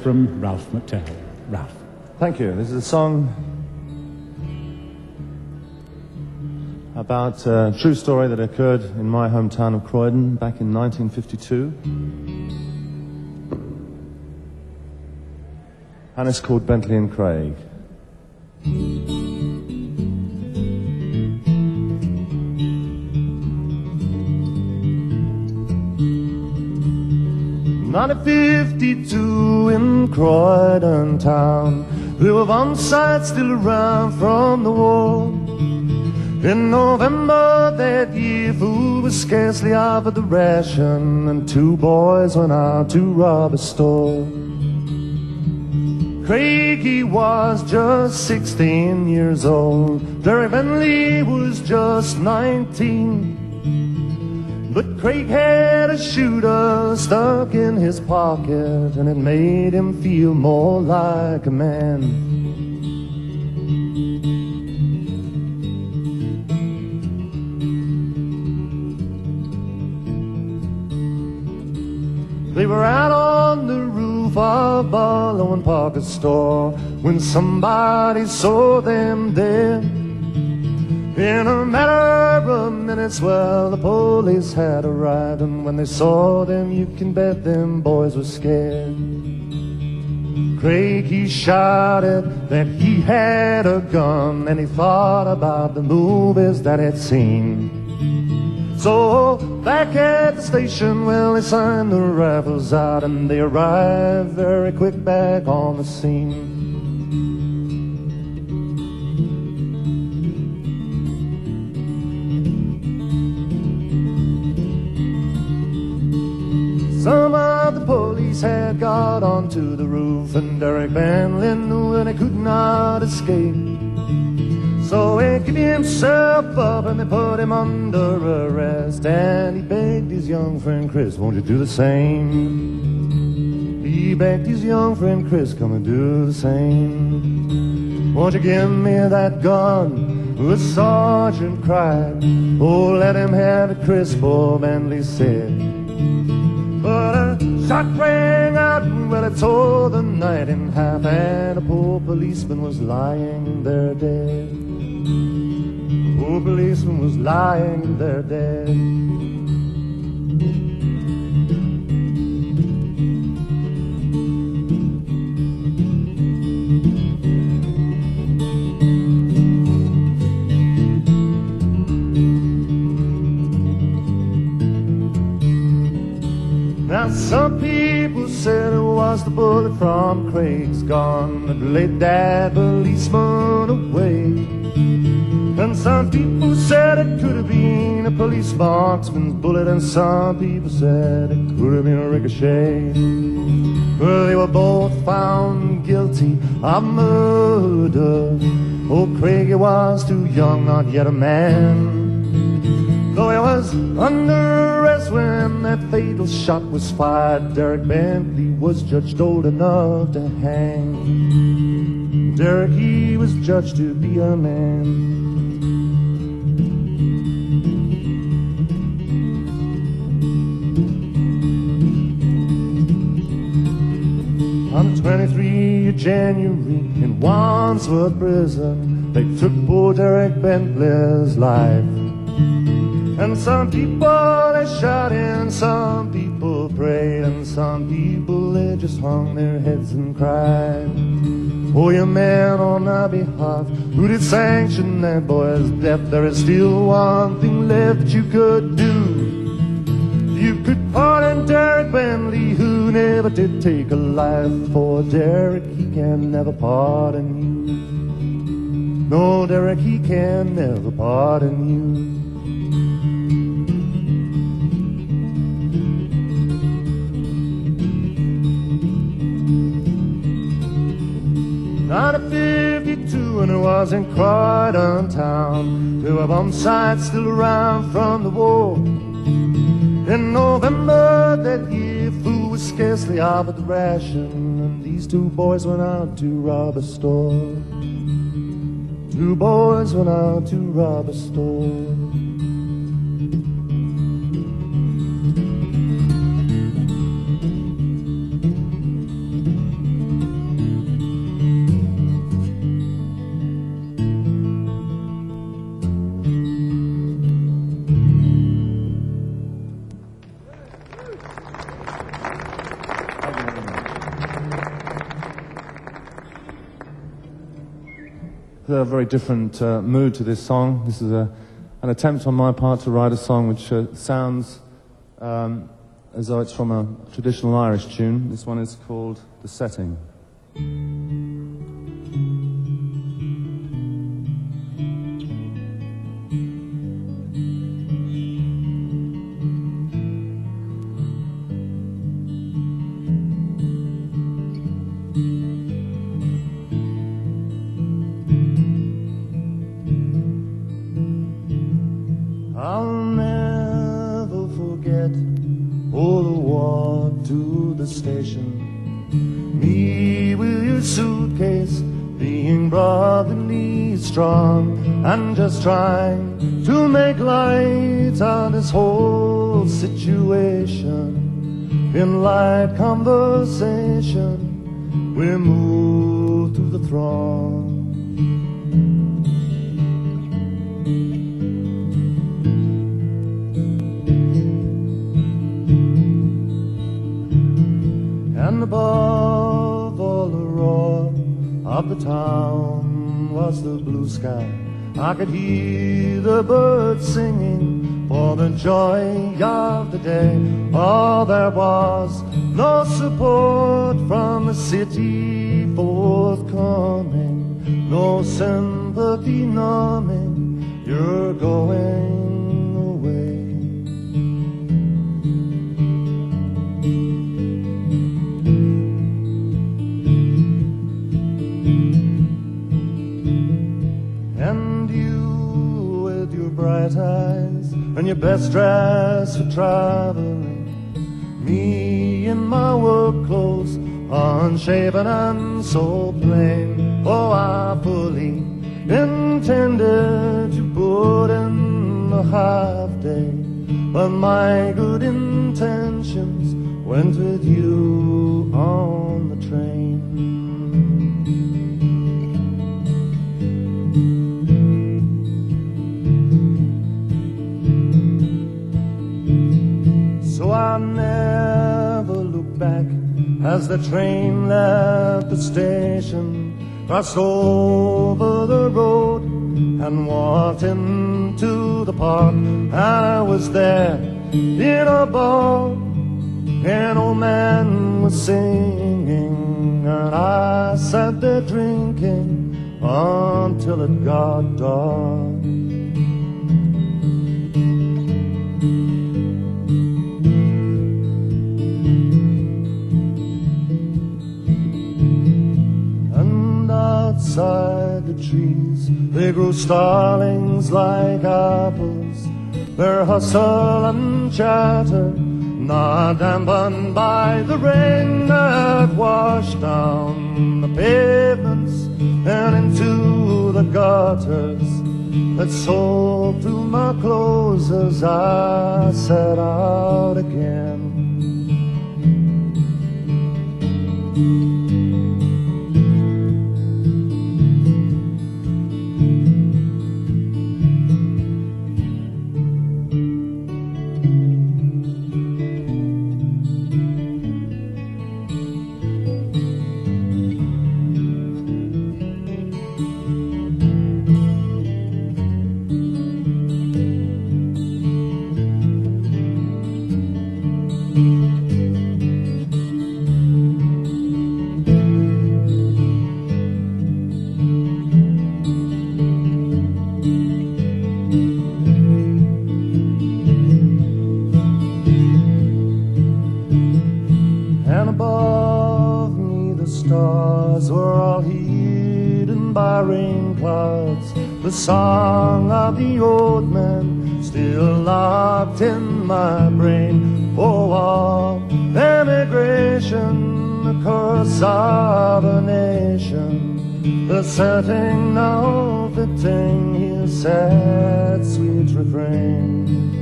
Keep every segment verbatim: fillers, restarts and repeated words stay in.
from Ralph McTell. Ralph. Thank you. This is a song about a true story that occurred in my hometown of Croydon back in nineteen fifty-two. And it's called Bentley and Craig. nineteen fifty-two in Croydon town, we were one side still around from the war. In November that year, food was scarcely offered the ration, and two boys went out to rob a store. Craig, he was just sixteen years old. Derek Bentley was just nineteen. But Craig had a shooter stuck in his pocket, and it made him feel more like a man. They were out on the roof of Barlow and Parker's store when somebody saw them there. In a matter of minutes, well, the police had arrived, and when they saw them, you can bet them boys were scared. Craig, he shouted that he had a gun, and he thought about the movies that he'd seen. So back at the station, well, they signed the rifles out, and they arrived very quick back on the scene. Some of the police had got onto the roof, and Derek Bentley knew that he could not escape. So he gave himself up and they put him under arrest, and he begged his young friend Chris, won't you do the same? He begged his young friend Chris, come and do the same. Won't you give me that gun? The sergeant cried. Oh, let him have it, Chris, poor Bentley said. But a shot rang out, and well, it tore the night in half, and a poor policeman was lying there dead. A poor policeman was lying there dead. Now some people said it was the bullet from Craig's gun that laid that policeman away. And some people said it could have been a police marksman's bullet, and some people said it could have been a ricochet. Well, they were both found guilty of murder. Oh, Craig, he was too young, not yet a man. Though he was under arrest when that fatal shot was fired, Derek Bentley was judged old enough to hang. Derek, he was judged to be a man. On the twenty-third of January in Wandsworth Prison, they took poor Derek Bentley's life. And some people they shot in, some people prayed, and some people they just hung their heads and cried. Oh, you man on our behalf, who did sanction that boy's death? There is still one thing left that you could do. You could pardon Derek Bentley, who never did take a life. For Derek, he can never pardon you. No, Derek, he can never pardon you. nineteen fifty-two, and it was in Croydon town. There were bomb sites still around from the war. In November that year, food was scarcely offered the ration, and these two boys went out to rob a store. Two boys went out to rob a store. a very different uh, mood to this song. This is a, an attempt on my part to write a song which uh, sounds um, as though it's from a traditional Irish tune. This one is called The Setting. I'll never forget all the walk to the station. Me with your suitcase, being brotherly strong, and just trying to make light of this whole situation. In light conversation, we move through the throng. And above all the roar of the town was the blue sky. I could hear the birds singing for the joy of the day. Oh, there was no support from the city forthcoming, no sympathy knowing you're going away. And you with your bright eyes and your best dress for traveling, me in my work clothes, unshaven and so plain. Oh, I fully intended to put in a half day, but my good intentions went with you on the train. So I never looked back as the train left the station, crossed over the road and walked into the park. I was there in a bar, an old man was singing, and I sat there drinking until it got dark. Outside the trees, they grow starlings like apples. Their hustle and chatter, not dampened by the rain that washed down the pavements and into the gutters, that soaked through my clothes as I set out again. And above me the stars were all hidden by rain clouds. The song of the old man still locked in my brain. Oh, all emigration, the curse of a nation, the setting now fitting his sad sweet refrain.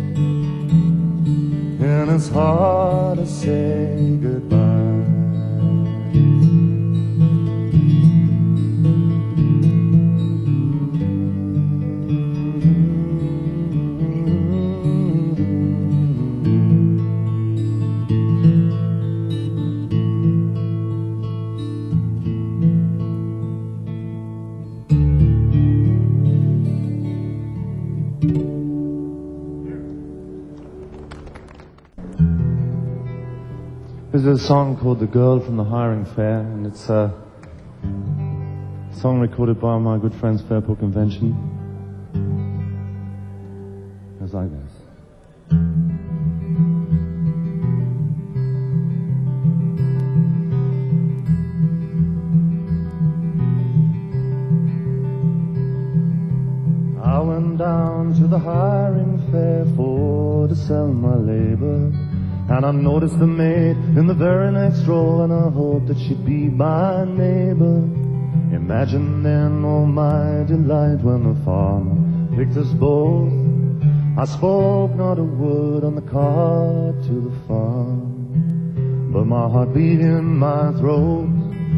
And it's hard to say goodbye. did a song called The Girl from the Hiring Fair, and it's a song recorded by my good friends Fairport Convention. It's like this. I went down to the hiring fair for to sell my labor, and I noticed the maid in the very next row, and I hoped that she'd be my neighbor. Imagine then all my delight when the farmer picked us both. I spoke not a word on the car to the farm, but my heart beat in my throat.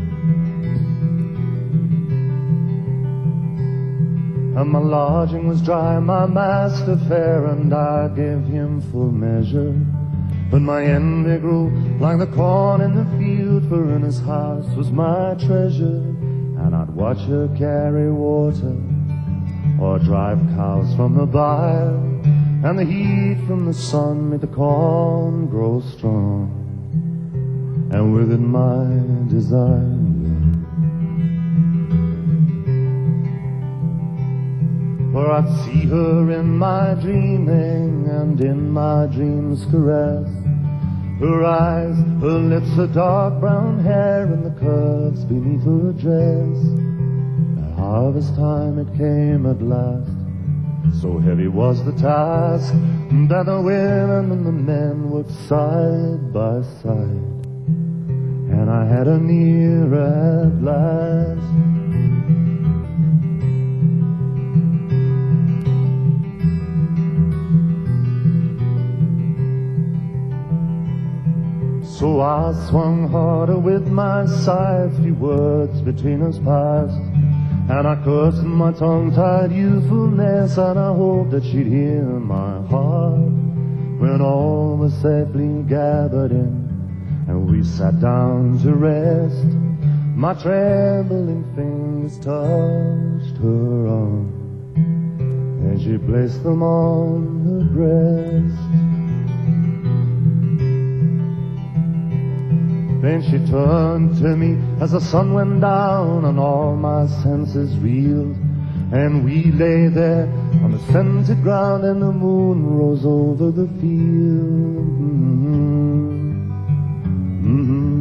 And my lodging was dry, my master fair, and I gave him full measure. But my envy grew like the corn in the field, for in his house was my treasure. And I'd watch her carry water or drive cows from the byre, and the heat from the sun made the corn grow strong, and with it my desire. For I'd see her in my dreaming, and in my dreams caress her eyes, her lips, her dark brown hair, and the curves beneath her dress. At harvest time it came at last, so heavy was the task that the women and the men worked side by side, and I had her near at last. So I swung harder with my scythe, few words between us passed, and I cursed in my tongue-tied youthfulness, and I hoped that she'd hear my heart when all was safely gathered in, and we sat down to rest. My trembling fingers touched her arm, and she placed them on her breast. Then she turned to me as the sun went down, and all my senses reeled, and we lay there on the scented ground, and the moon rose over the field. Mm-hmm. Mm-hmm.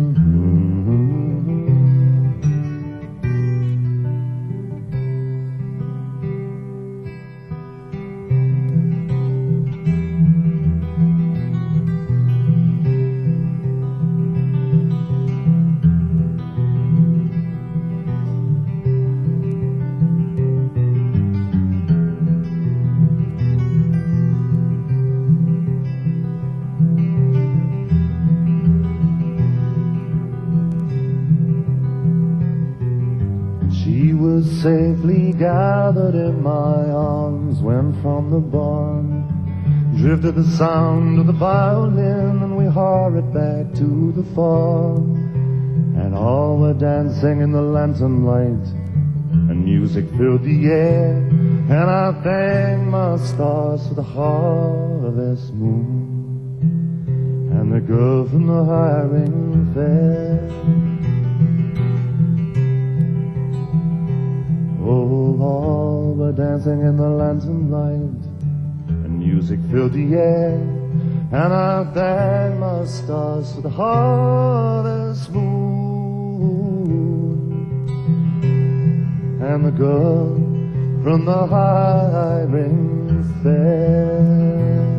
She was safely gathered in my arms when from the barn drifted the sound of the violin, and we hurried back to the farm, and all were dancing in the lantern light, and music filled the air, and I thanked my stars for the harvest moon and the girl from the hiring fair. Oh, all were dancing in the lantern light, and music filled the air, and I thank my stars for the harvest moon and the girl from the hiring fair.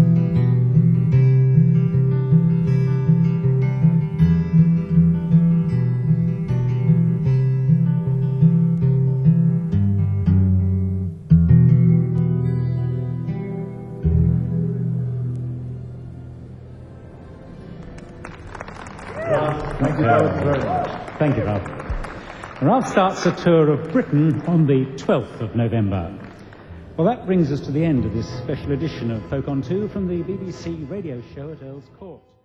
Thank you both very much. Thank you, Ralph. Ralph starts a tour of Britain on the twelfth of November. Well, that brings us to the end of this special edition of Folk on Two from the B B C radio show at Earl's Court.